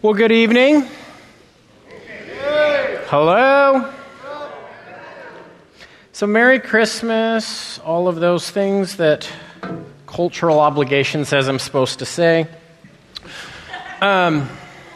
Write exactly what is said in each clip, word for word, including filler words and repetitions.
Well, good evening. Hello. So, Merry Christmas, all of those things that cultural obligation says I'm supposed to say. Um,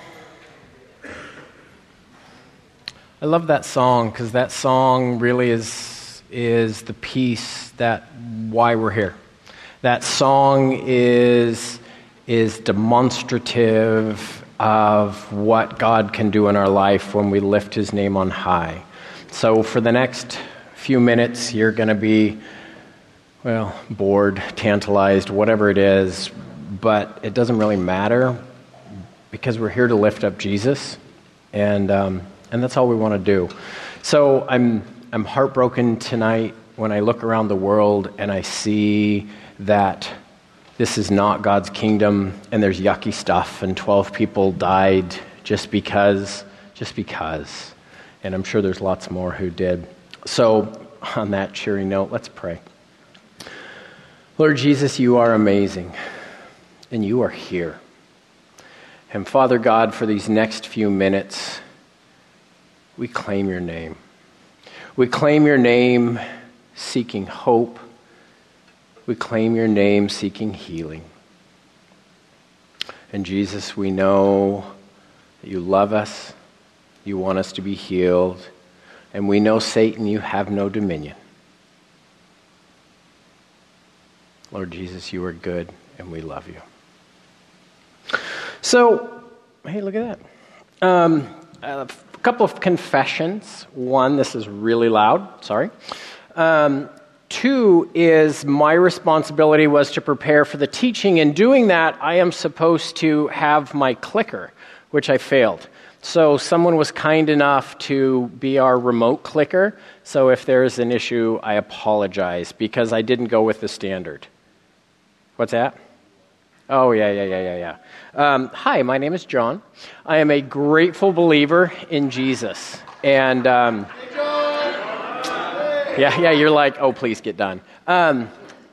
I love that song because that song really is is the piece that why we're here. That song is is demonstrative of what God can do in our life when we lift His name on high. So for the next few minutes, you're going to be, well, bored, tantalized, whatever it is, but it doesn't really matter because we're here to lift up Jesus, and um, and that's all we want to do. So I'm I'm heartbroken tonight when I look around the world and I see that this is not God's kingdom, and there's yucky stuff, and twelve people died just because, just because. And I'm sure there's lots more who did. So, on that cheery note, let's pray. Lord Jesus, you are amazing, and you are here. And Father God, for these next few minutes, we claim your name. We claim your name seeking hope. We claim your name seeking healing. And Jesus, we know that you love us, you want us to be healed, and we know, Satan, you have no dominion. Lord Jesus, you are good, and we love you. So, hey, look at that. Um, a couple of confessions. One, this is really loud, sorry. Um, Two is my responsibility was to prepare for the teaching. In doing that, I am supposed to have my clicker, which I failed. So someone was kind enough to be our remote clicker. So if there's an issue, I apologize because I didn't go with the standard. What's that? Oh, yeah, yeah, yeah, yeah, yeah. Um, hi, my name is John. I am a grateful believer in Jesus. And... Um, Yeah, yeah, you're like, oh, please get done. Um,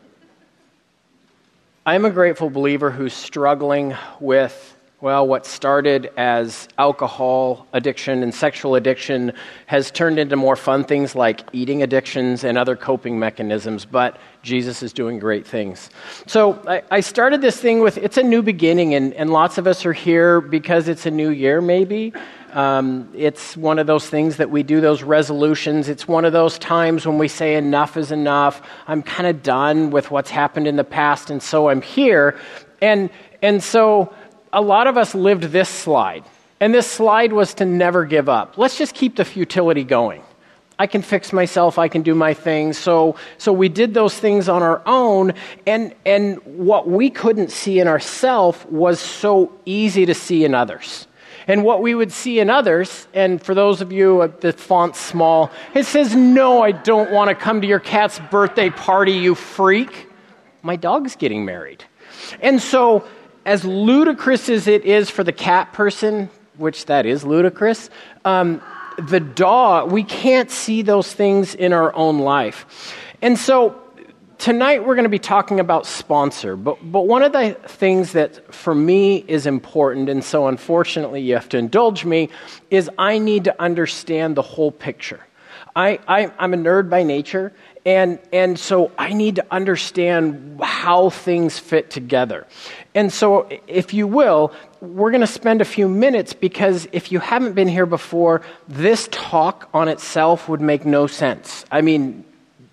I'm a grateful believer who's struggling with, well, what started as alcohol addiction and sexual addiction has turned into more fun things like eating addictions and other coping mechanisms, but Jesus is doing great things. So I, I started this thing with, it's a new beginning, and, and lots of us are here because it's a new year, maybe. Um, it's one of those things that we do those resolutions. It's one of those times when we say enough is enough. I'm kind of done with what's happened in the past, and so I'm here. And and so a lot of us lived this slide. And this slide was to never give up. Let's just keep the futility going. I can fix myself. I can do my thing. So so we did those things on our own. And, and what we couldn't see in ourselves was so easy to see in others. And what we would see in others, and for those of you, uh, the font's small, it says, no, I don't want to come to your cat's birthday party, you freak. My dog's getting married. And so, as ludicrous as it is for the cat person, which that is ludicrous, um, the dog, we can't see those things in our own life. And so, tonight we're going to be talking about sponsor, but but one of the things that for me is important, and so unfortunately you have to indulge me, is I need to understand the whole picture. I, I I'm a nerd by nature, and and so I need to understand how things fit together. And so, if you will, we're going to spend a few minutes because if you haven't been here before, this talk on itself would make no sense. I mean,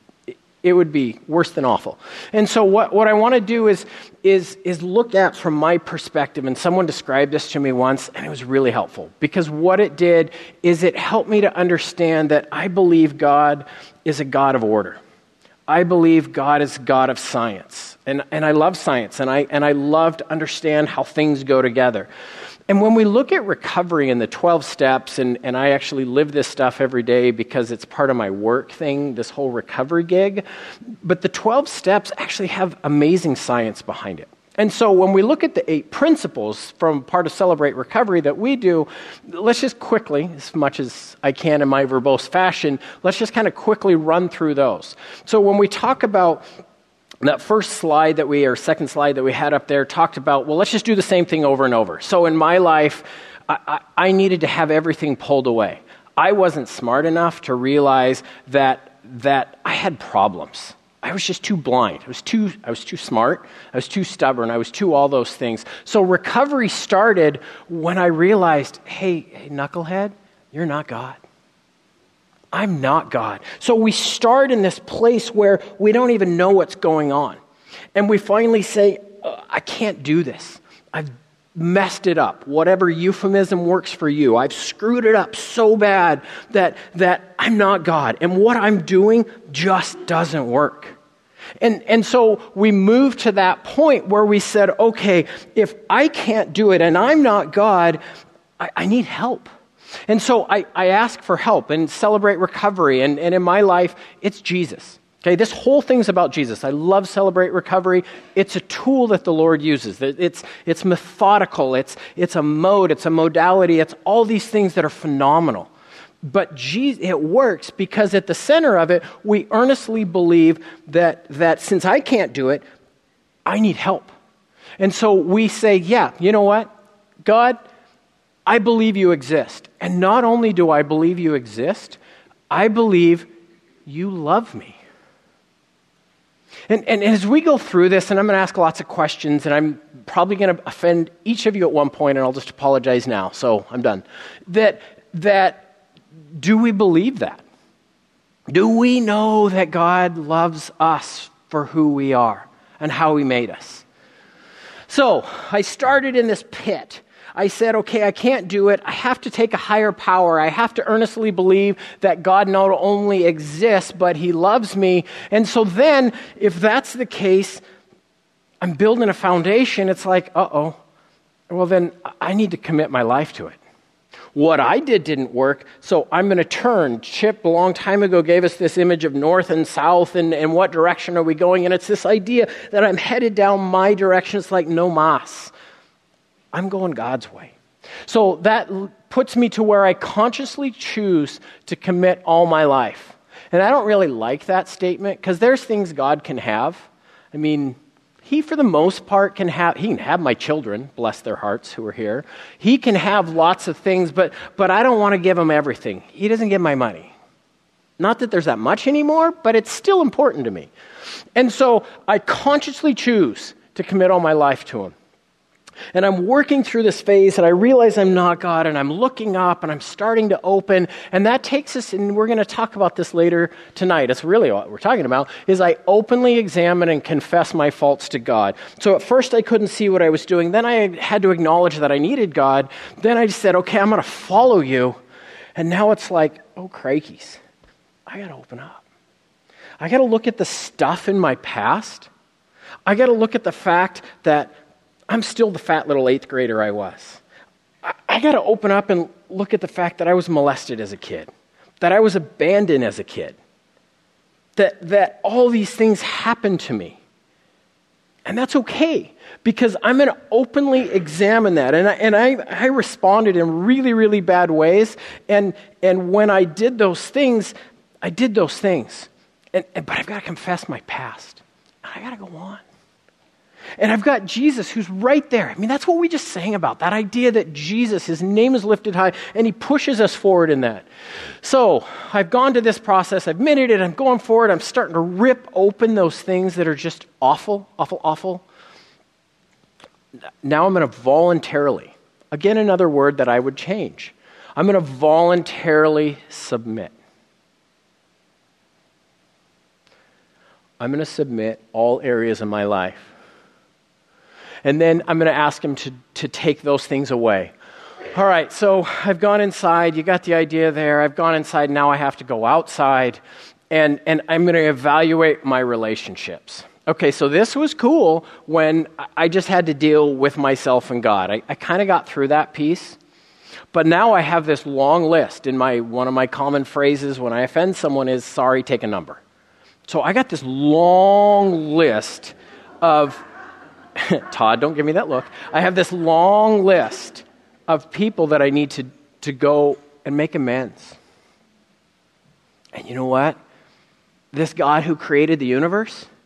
it would be worse than awful. And so what, what I want to do is, is, is look at from my perspective, and someone described this to me once, and it was really helpful. Because what it did is it helped me to understand that I believe God is a God of order. I believe God is a God of science. And, and I love science, and I, and I love to understand how things go together. And when we look at recovery and the twelve steps, and, and I actually live this stuff every day because it's part of my work thing, this whole recovery gig, but the twelve steps actually have amazing science behind it. And so when we look at the eight principles from part of Celebrate Recovery that we do, let's just quickly, as much as I can in my verbose fashion, let's just kind of quickly run through those. So when we talk about that first slide that we, or second slide that we had up there talked about, well, let's just do the same thing over and over. So in my life, I, I, I needed to have everything pulled away. I wasn't smart enough to realize that that I had problems. I was just too blind. I was too, I was too smart. I was too stubborn. I was too all those things. So recovery started when I realized, hey, hey, knucklehead, you're not God. I'm not God. So we start in this place where we don't even know what's going on. And we finally say, I can't do this. I've messed it up. Whatever euphemism works for you. I've screwed it up so bad that, that I'm not God. And what I'm doing just doesn't work. And, and so we moved to that point where we said, okay, if I can't do it and I'm not God, I, I need help. And so I, I ask for help and Celebrate Recovery. And, and in my life, it's Jesus. Okay, this whole thing's about Jesus. I love Celebrate Recovery. It's a tool that the Lord uses. It's, it's methodical. It's, it's a mode. It's a modality. It's all these things that are phenomenal. But Jesus, it works because at the center of it, we earnestly believe that, that since I can't do it, I need help. And so we say, yeah, you know what? God, I believe you exist. And not only do I believe you exist, I believe you love me. And, and as we go through this, and I'm going to ask lots of questions, and I'm probably going to offend each of you at one point, and I'll just apologize now, so I'm done. That, that, do we believe that? Do we know that God loves us for who we are and how he made us? So, I started in this pit. I said, okay, I can't do it. I have to take a higher power. I have to earnestly believe that God not only exists, but he loves me. And so then, if that's the case, I'm building a foundation. It's like, uh-oh, well then I need to commit my life to it. What I did didn't work, so I'm going to turn. Chip, a long time ago, gave us this image of north and south, and, and what direction are we going? And it's this idea that I'm headed down my direction. It's like no mas. I'm going God's way. So that puts me to where I consciously choose to commit all my life. And I don't really like that statement because there's things God can have. I mean, he for the most part can have, he can have my children, bless their hearts who are here. He can have lots of things, but, but I don't want to give him everything. He doesn't give my money. Not that there's that much anymore, but it's still important to me. And so I consciously choose to commit all my life to him. And I'm working through this phase, and I realize I'm not God, and I'm looking up, and I'm starting to open, and that takes us, and we're going to talk about this later tonight. It's really what we're talking about, is I openly examine and confess my faults to God. So at first I couldn't see what I was doing. Then I had to acknowledge that I needed God. Then I just said, okay, I'm going to follow you. And now it's like, oh, crikeys, I got to open up. I got to look at the stuff in my past. I got to look at the fact that I'm still the fat little eighth grader I was. I, I got to open up and look at the fact that I was molested as a kid, that I was abandoned as a kid, that, that all these things happened to me. And that's okay, because I'm going to openly examine that. And I, and I, I responded in really, really bad ways. And, and when I did those things, I did those things. And, and, but I've got to confess my past. And I got to go on. And I've got Jesus who's right there. I mean, that's what we just sang about, that idea that Jesus, his name is lifted high, and he pushes us forward in that. So I've gone to this process. I've admitted it. I'm going forward. I'm starting to rip open those things that are just awful, awful, awful. Now I'm going to voluntarily, again, another word that I would change. I'm going to voluntarily submit. I'm going to submit all areas of my life. And then I'm going to ask him to, to take those things away. All right, so I've gone inside. You got the idea there. I've gone inside. Now I have to go outside. And, and I'm going to evaluate my relationships. Okay, so this was cool when I just had to deal with myself and God. I, I kind of got through that piece. But now I have this long list. In my one of my common phrases when I offend someone is, sorry, take a number. So I got this long list of... Todd, don't give me that look. I have this long list of people that I need to, to go and make amends. And you know what? This God who created the universe,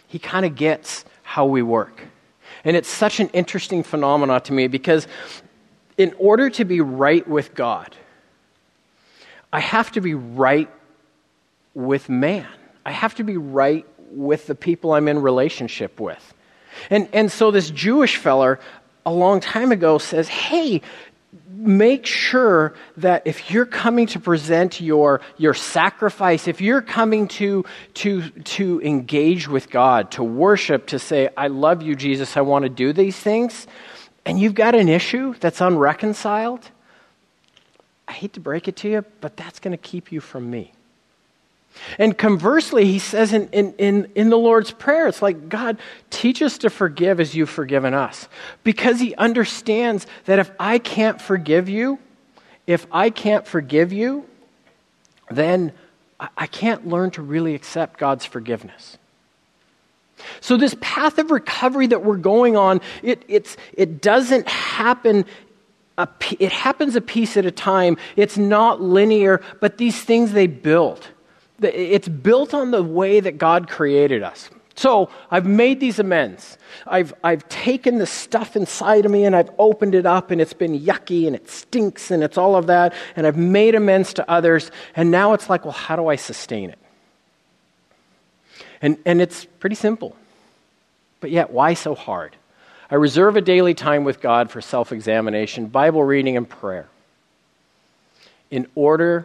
he kind of gets how we work. And it's such an interesting phenomenon to me because in order to be right with God, I have to be right with man. I have to be right with the people I'm in relationship with. And and so this Jewish feller a long time ago says, hey, make sure that if you're coming to present your, your sacrifice, if you're coming to, to, to engage with God, to worship, to say, I love you, Jesus, I want to do these things, and you've got an issue that's unreconciled, I hate to break it to you, but that's going to keep you from me. And conversely, he says in, in, in, in the Lord's Prayer, it's like, God, teach us to forgive as you've forgiven us. Because he understands that if I can't forgive you, if I can't forgive you, then I, I can't learn to really accept God's forgiveness. So this path of recovery that we're going on, it, it's, it doesn't happen a, it happens a piece at a time. It's not linear, but these things, they build. It's built on the way that God created us. So I've made these amends. I've I've taken the stuff inside of me and I've opened it up and it's been yucky and it stinks and it's all of that. And I've made amends to others. And now it's like, well, how do I sustain it? And and it's pretty simple. But yet, why so hard? I reserve a daily time with God for self-examination, Bible reading, and prayer. In order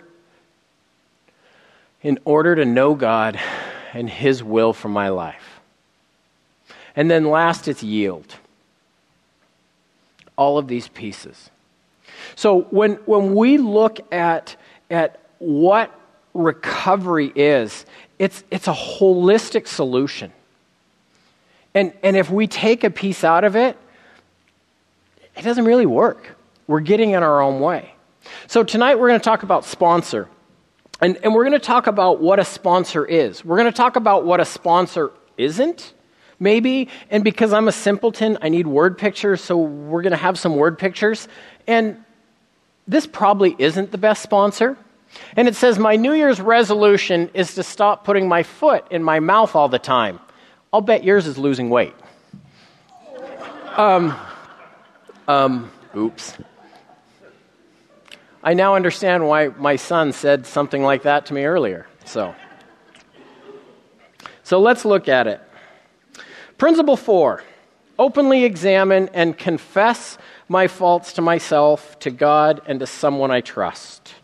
in order to know God and his will for my life. And then last, it's yield. All of these pieces. So when when we look at, at what recovery is, it's it's a holistic solution. And and if we take a piece out of it, it doesn't really work. We're getting in our own way. So tonight we're going to talk about sponsor. And, and we're going to talk about what a sponsor is. We're going to talk about what a sponsor isn't, maybe. And because I'm a simpleton, I need word pictures, so we're going to have some word pictures. And this probably isn't the best sponsor. And it says, my New Year's resolution is to stop putting my foot in my mouth all the time. I'll bet yours is losing weight. Um, um, oops. I now understand why my son said something like that to me earlier. So, so let's look at it. Principle four, openly examine and confess my faults to myself, to God, and to someone I trust.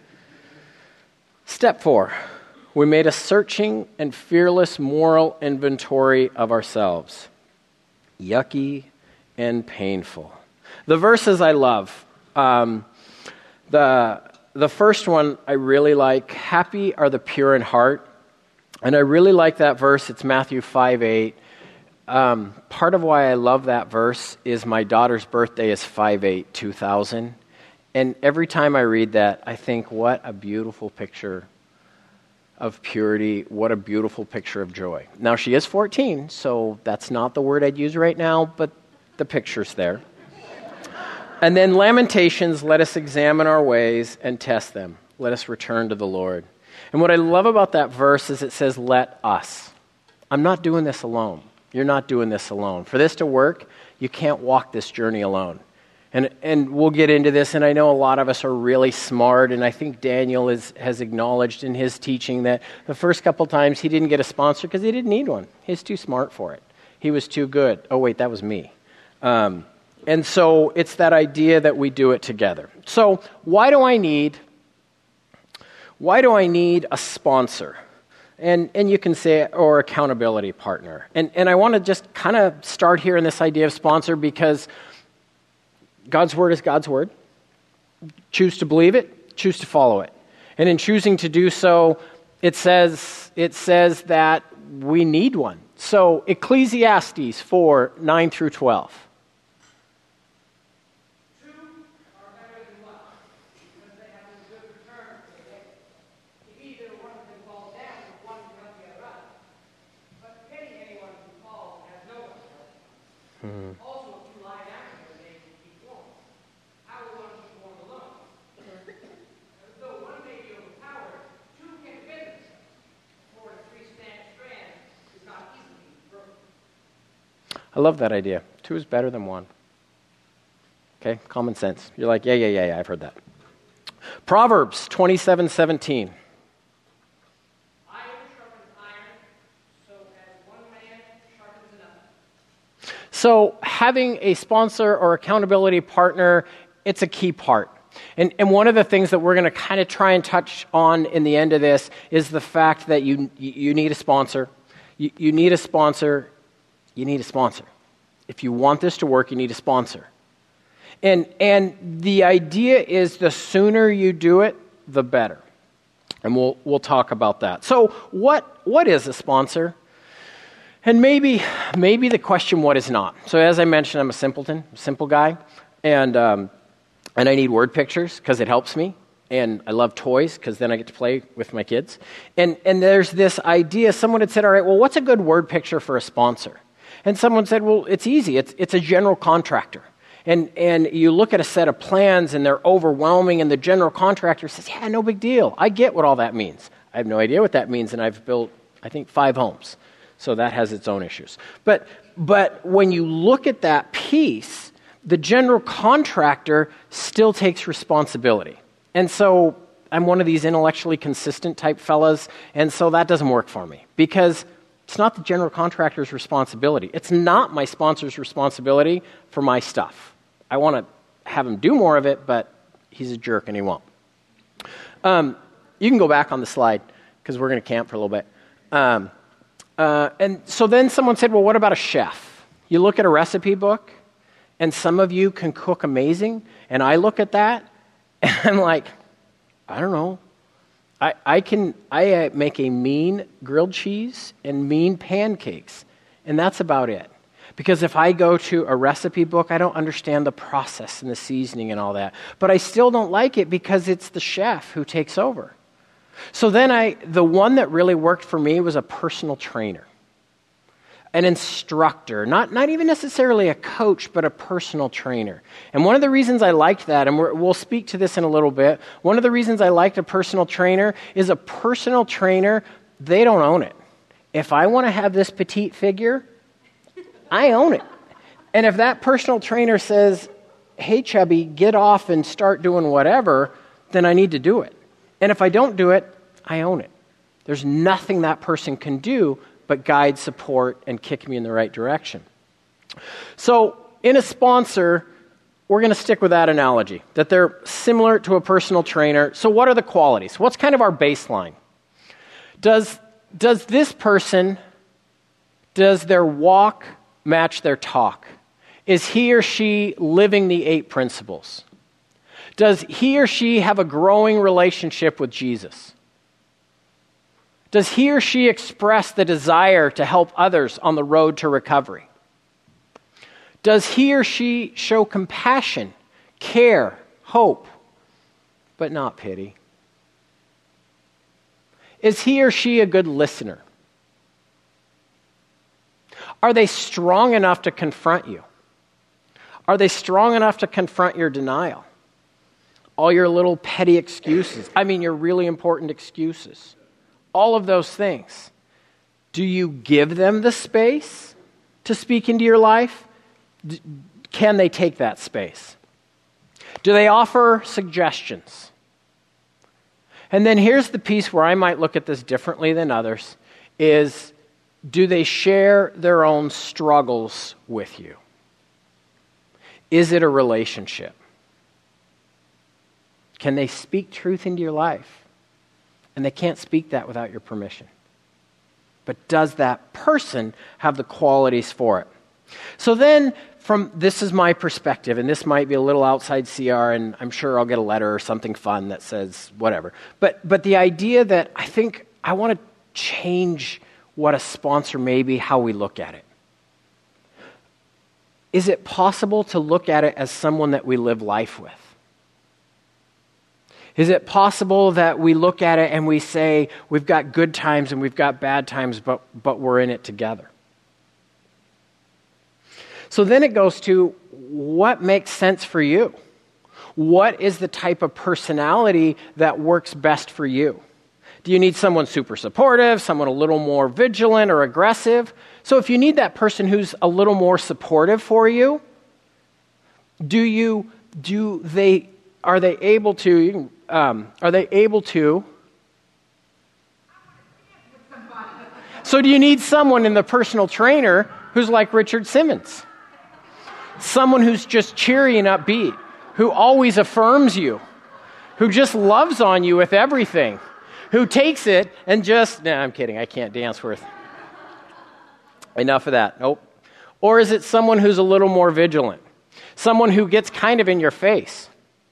Step four, we made a searching and fearless moral inventory of ourselves. Yucky and painful. The verses I love. Um, The the first one I really like, happy are the pure in heart. And I really like that verse. It's Matthew five eight. Um, part of why I love that verse is my daughter's birthday is five eight two thousand. And every time I read that, I think, what a beautiful picture of purity. What a beautiful picture of joy. Now, she is fourteen, so that's not the word I'd use right now, but the picture's there. And then Lamentations, let us examine our ways and test them. Let us return to the Lord. And what I love about that verse is it says, let us. I'm not doing this alone. You're not doing this alone. For this to work, you can't walk this journey alone. And and we'll get into this, and I know a lot of us are really smart, and I think Daniel is, has acknowledged in his teaching that the first couple times he didn't get a sponsor because he didn't need one. He was too smart for it. He was too good. Oh, wait, that was me. Um And so it's that idea that we do it together. So why do I need, why do I need a sponsor? And and you can say, or accountability partner. And and I want to just kind of start here in this idea of sponsor because God's word is God's word. Choose to believe it, choose to follow it. And in choosing to do so, it says it says that we need one. So Ecclesiastes four, nine through twelve. Mm-hmm. Also, if you lie down, they will keep warm. How will one keep warm alone? Though one may be overpowered, two can defend themselves. For a three-strand strand is not easily broken. I love that idea. Two is better than one. Okay, common sense. You're like, yeah, yeah, yeah, yeah, I've heard that. Proverbs twenty-seven seventeen. Iron sharpens iron, so as one man sharpens another. So having a sponsor or accountability partner, it's a key part. And, and one of the things that we're going to kind of try and touch on in the end of this is the fact that you you need a sponsor. You, you need a sponsor. You need a sponsor. If you want this to work, you need a sponsor. And and the idea is the sooner you do it, the better. And we'll we'll talk about that. So what what is a sponsor? And maybe maybe the question, what is not? So as I mentioned, I'm a simpleton, a simple guy, and um, and I need word pictures because it helps me. And I love toys because then I get to play with my kids. And and there's this idea. Someone had said, all right, well, what's a good word picture for a sponsor? And someone said, well, it's easy. It's it's a general contractor. And and you look at a set of plans and they're overwhelming and the general contractor says, yeah, no big deal. I get what all that means. I have no idea what that means, and I've built, I think, five homes. So that has its own issues. But but when you look at that piece, the general contractor still takes responsibility. And so I'm one of these intellectually consistent type fellas, and so that doesn't work for me because it's not the general contractor's responsibility. It's not my sponsor's responsibility for my stuff. I want to have him do more of it, but he's a jerk and he won't. Um, you can go back on the slide because we're going to camp for a little bit. Um, uh, and so then someone said, well, what about a chef? You look at a recipe book, and some of you can cook amazing, and I look at that, and I'm like, I don't know. I, I can I uh, make a mean grilled cheese and mean pancakes, and that's about it. Because if I go to a recipe book, I don't understand the process and the seasoning and all that. But I still don't like it because it's the chef who takes over. So then I, the one that really worked for me was a personal trainer, an instructor, not, not even necessarily a coach, but a personal trainer. And one of the reasons I liked that, and we're, we'll speak to this in a little bit, one of the reasons I liked a personal trainer is a personal trainer, they don't own it. If I want to have this petite figure, I own it. And if that personal trainer says, hey, chubby, get off and start doing whatever, then I need to do it. And if I don't do it, I own it. There's nothing that person can do but guide, support, and kick me in the right direction. So in a sponsor, we're going to stick with that analogy, that they're similar to a personal trainer. So what are the qualities? What's kind of our baseline? Does, does this person, does their walk match their talk? Is he or she living the eight principles? Does he or she have a growing relationship with Jesus? Does he or she express the desire to help others on the road to recovery? Does he or she show compassion, care, hope, but not pity? Is he or she a good listener? Are they strong enough to confront you? Are they strong enough to confront your denial? All your little petty excuses. I mean, your really important excuses. All of those things. Do you give them the space to speak into your life? D- can they take that space? Do they offer suggestions? And then here's the piece where I might look at this differently than others, is do they share their own struggles with you? Is it a relationship? Can they speak truth into your life? And they can't speak that without your permission. But does that person have the qualities for it? So then, from this is my perspective, and this might be a little outside C R, and I'm sure I'll get a letter or something fun that says whatever. But but the idea that I think I want to change what a sponsor may be, how we look at it. Is it possible to look at it as someone that we live life with? Is it possible that we look at it and we say, we've got good times and we've got bad times, but, but we're in it together? So then it goes to, what makes sense for you? What is the type of personality that works best for you? Do you need someone super supportive, someone a little more vigilant or aggressive? So if you need that person who's a little more supportive for you, do you, do they, are they able to, um, are they able to, so do you need someone in the personal trainer who's like Richard Simmons? Someone who's just cheery and upbeat, who always affirms you, who just loves on you with everything, who takes it and just, nah, I'm kidding, I can't dance worth. Enough of that, nope. Or is it someone who's a little more vigilant? Someone who gets kind of in your face?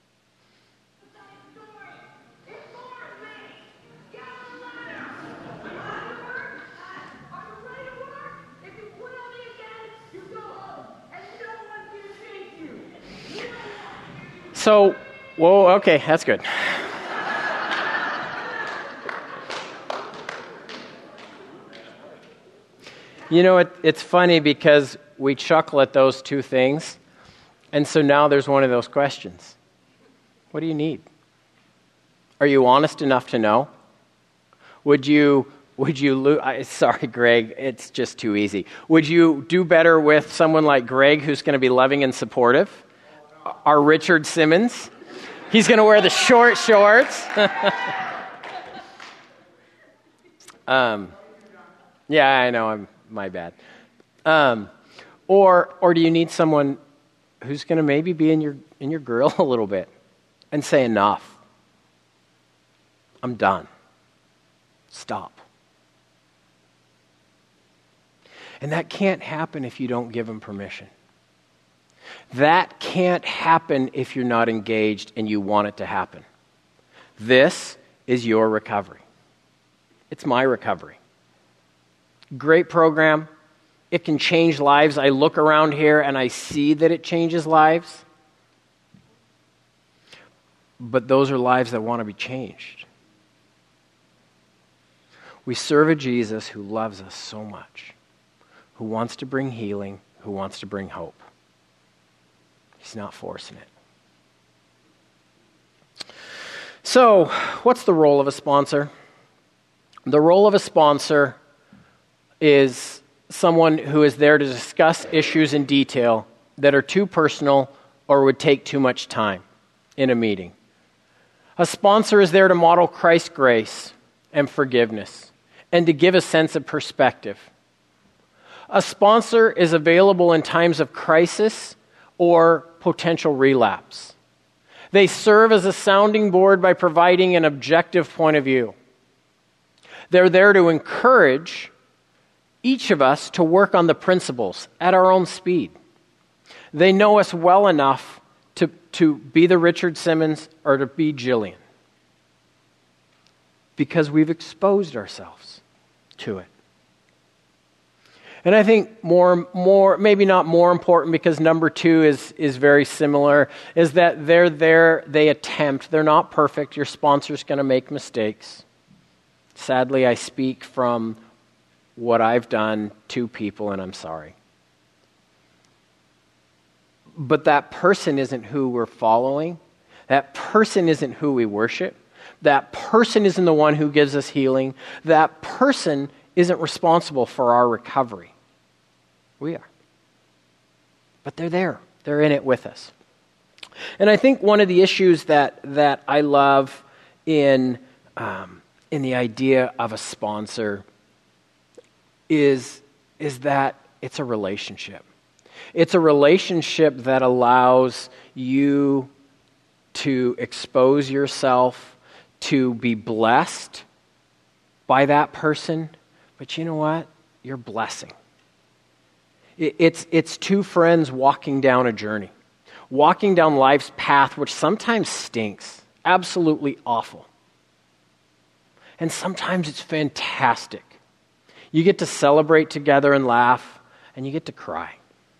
So, whoa, okay, that's good. You know, it, it's funny because we chuckle at those two things, and so now there's one of those questions. What do you need? Are you honest enough to know? Would you, would you, lo- I, sorry, Greg, it's just too easy. Would you do better with someone like Greg who's going to be loving and supportive? Our Richard Simmons? He's going to wear the short shorts. um, yeah, I know, I'm my bad. Um, or or do you need someone who's going to maybe be in your in your grill a little bit and say enough? I'm done. Stop. And that can't happen if you don't give them permission. That can't happen if you're not engaged and you want it to happen. This is your recovery. It's my recovery. Great program. It can change lives. I look around here and I see that it changes lives. But those are lives that want to be changed. We serve a Jesus who loves us so much, who wants to bring healing, who wants to bring hope. He's not forcing it. So, what's the role of a sponsor? The role of a sponsor is someone who is there to discuss issues in detail that are too personal or would take too much time in a meeting. A sponsor is there to model Christ's grace and forgiveness and to give a sense of perspective. A sponsor is available in times of crisis or potential relapse. They serve as a sounding board by providing an objective point of view. They're there to encourage each of us to work on the principles at our own speed. They know us well enough to, to be the Richard Simmons or to be Jillian because we've exposed ourselves to it. And I think more, more, maybe not more important because number two is, is very similar, is that they're there, they attempt, they're not perfect. Your sponsor's going to make mistakes. Sadly, I speak from what I've done to people, and I'm sorry. But that person isn't who we're following. That person isn't who we worship. That person isn't the one who gives us healing. That person isn't responsible for our recovery. We are. But they're there. They're in it with us. And I think one of the issues that, that I love in, um, in the idea of a sponsor is, is that it's a relationship. It's a relationship that allows you to expose yourself, to be blessed by that person. But you know what? You're blessing. It, it's, it's two friends walking down a journey, walking down life's path, which sometimes stinks, absolutely awful. And sometimes it's fantastic. You get to celebrate together and laugh, and you get to cry.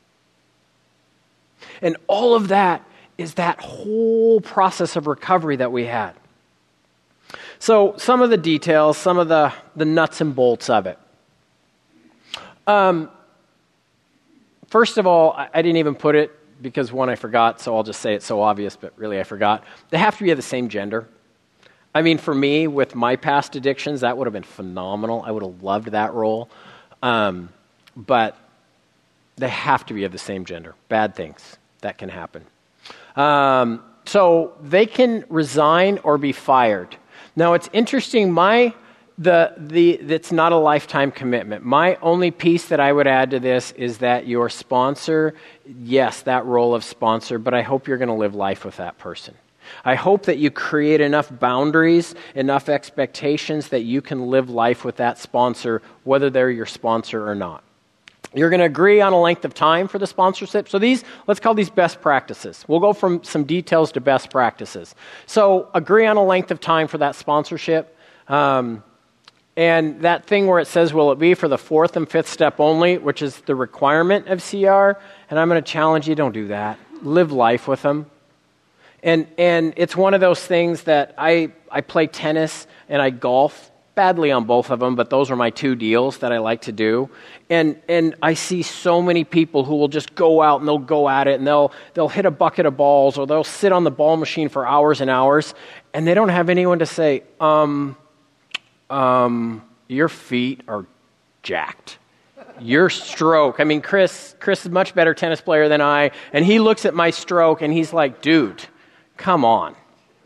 And all of that is that whole process of recovery that we had. So some of the details, some of the, the nuts and bolts of it. Um, first of all, I, I didn't even put it because, one, I forgot, so I'll just say it's so obvious, but really I forgot. They have to be of the same gender. I mean, for me, with my past addictions, that would have been phenomenal. I would have loved that role. Um, but they have to be of the same gender. Bad things that can happen. Um, so they can resign or be fired. Now, it's interesting. My the the it's not a lifetime commitment. My only piece that I would add to this is that your sponsor, yes, that role of sponsor, but I hope you're going to live life with that person. I hope that you create enough boundaries, enough expectations that you can live life with that sponsor, whether they're your sponsor or not. You're going to agree on a length of time for the sponsorship. So these, let's call these best practices. We'll go from some details to best practices. So agree on a length of time for that sponsorship. Um, and that thing where it says, will it be for the fourth and fifth step only, which is the requirement of C R? And I'm going to challenge you, don't do that. Live life with them. And and it's one of those things that I, I play tennis and I golf badly on both of them, but those are my two deals that I like to do. And and I see so many people who will just go out and they'll go at it and they'll they'll hit a bucket of balls or they'll sit on the ball machine for hours and hours and they don't have anyone to say, um, um, your feet are jacked. Your stroke. I mean, Chris Chris is a much better tennis player than I, and he looks at my stroke and he's like, dude, come on.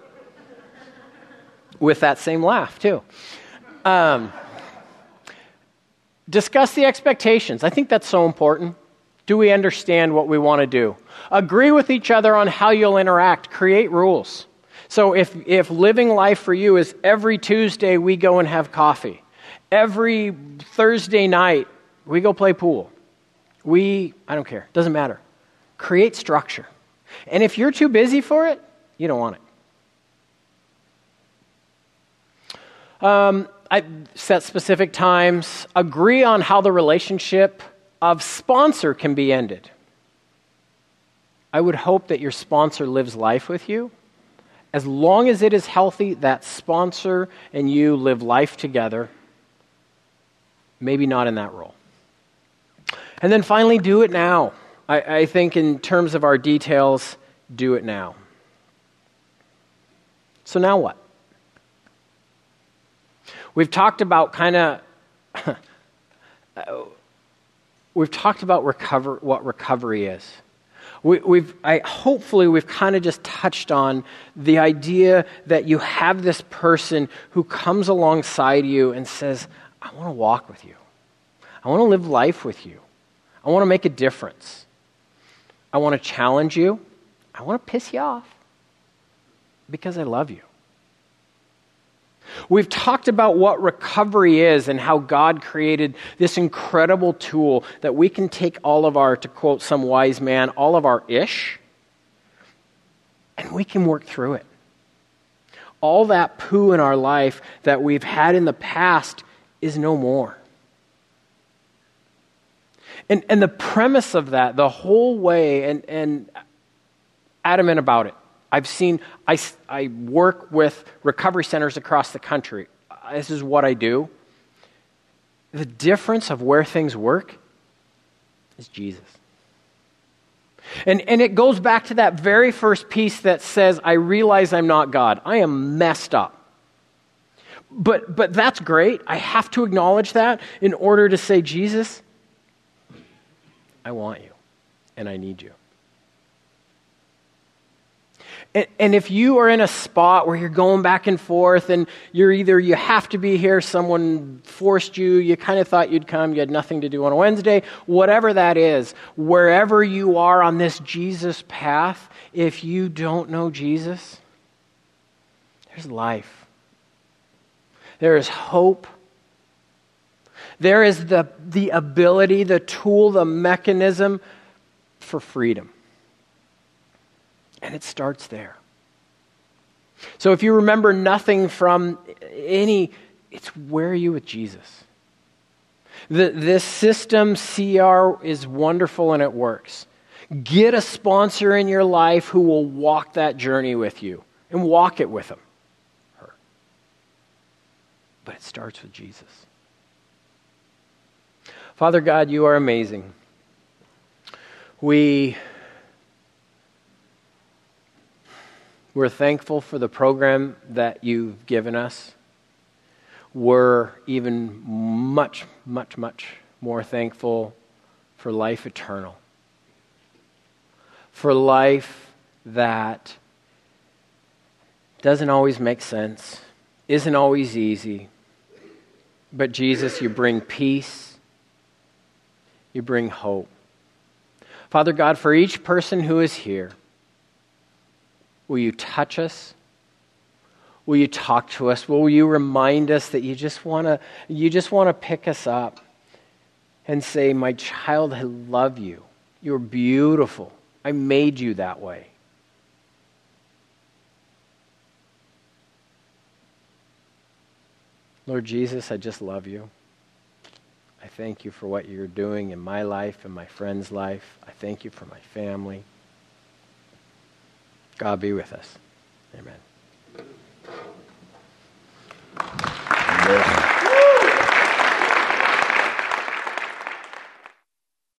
With that same laugh, too. Um, discuss the expectations. I think that's so important. Do we understand what we want to do? Agree with each other on how you'll interact. Create rules. So if, if living life for you is every Tuesday we go and have coffee. Every Thursday night we go play pool. We, I don't care. Doesn't matter. Create structure. And if you're too busy for it, you don't want it. Um, I set specific times. Agree on how the relationship of sponsor can be ended. I would hope that your sponsor lives life with you. As long as it is healthy, that sponsor and you live life together. Maybe not in that role. And then finally, do it now. I, I think in terms of our details, do it now. So now what? We've talked about kind of, we've talked about recover, what recovery is. We, we've, I, hopefully we've kind of just touched on the idea that you have this person who comes alongside you and says, I want to walk with you. I want to live life with you. I want to make a difference. I want to challenge you. I want to piss you off because I love you. We've talked about what recovery is and how God created this incredible tool that we can take all of our, to quote some wise man, all of our ish, and we can work through it. All that poo in our life that we've had in the past is no more. And and the premise of that, the whole way, and, and adamant about it. I've seen, I, I work with recovery centers across the country. This is what I do. The difference of where things work is Jesus. And, and it goes back to that very first piece that says, I realize I'm not God. I am messed up. But, but that's great. I have to acknowledge that in order to say, Jesus, I want you and I need you. And, and if you are in a spot where you're going back and forth and you're either, you have to be here, someone forced you, you kind of thought you'd come, you had nothing to do on a Wednesday, whatever that is, wherever you are on this Jesus path, if you don't know Jesus, there's life. There is hope. There is the, the ability, the tool, the mechanism for freedom. And it starts there. So if you remember nothing from any, it's where are you with Jesus? The, this system, C R, is wonderful and it works. Get a sponsor in your life who will walk that journey with you and walk it with them. Her. But it starts with Jesus. Father God, you are amazing. We We're thankful for the program that you've given us. We're even much, much, much more thankful for life eternal. For life that doesn't always make sense, isn't always easy. But Jesus, you bring peace. You bring hope. Father God, for each person who is here, will you touch us? Will you talk to us? Will you remind us that you just want to you just want to pick us up and say, my child, I love you. You're beautiful. I made you that way. Lord Jesus, I just love you. I thank you for what you're doing in my life and my friend's life. I thank you for my family. God be with us. Amen. Amen.